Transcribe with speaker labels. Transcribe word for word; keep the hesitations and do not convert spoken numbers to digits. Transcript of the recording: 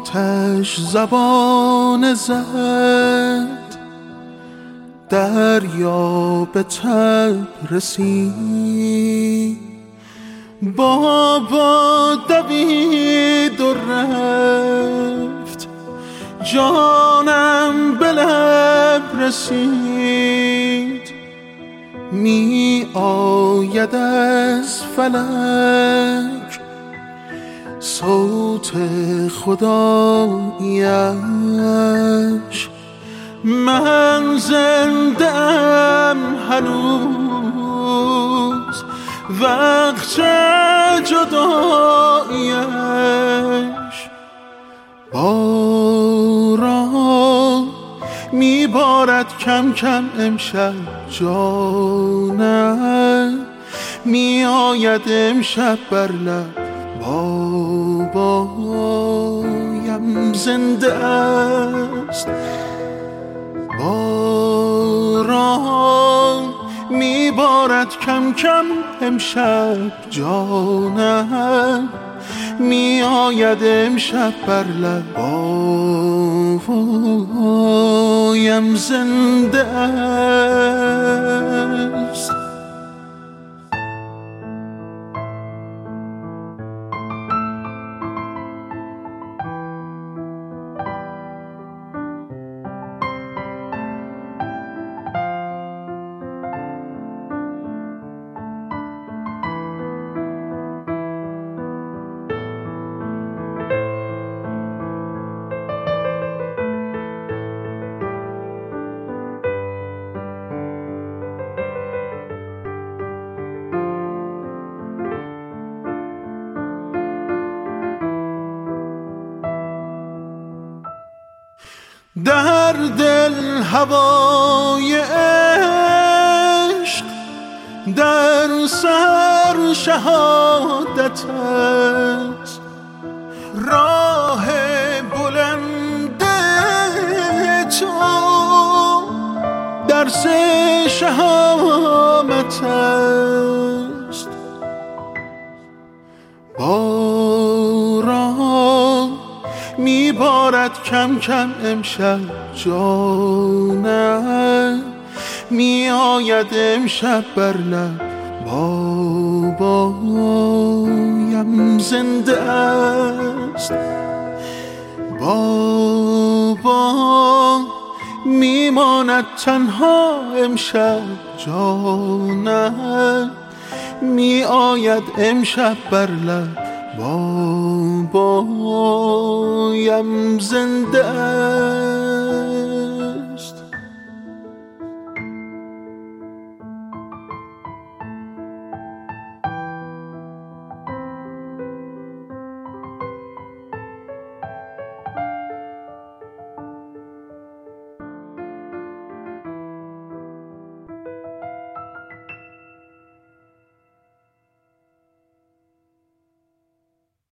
Speaker 1: آتش زبان زد دریا به تب رسید، بابا دوید و رفت، جانم به لب رسید. می آید از فلک صوت خداییش، من زنده ام هنوز وقت جداییش. باران میبارد کم کم امشب جانم، می آید امشب بر لب بابایم زنده است. باران میبارد کم کم امشب جانم، می آید امشب بر لب بابایم زنده است. در دل هوای عشق، در سر شهادت است، راه بلند تو درس شهامت است. باران میبارد کم کم امشب جانم، می آید امشب بر لب بابایم زنده است. بابا میماند تنها امشب جانم، می آید امشب بر لب بابایم زنده است.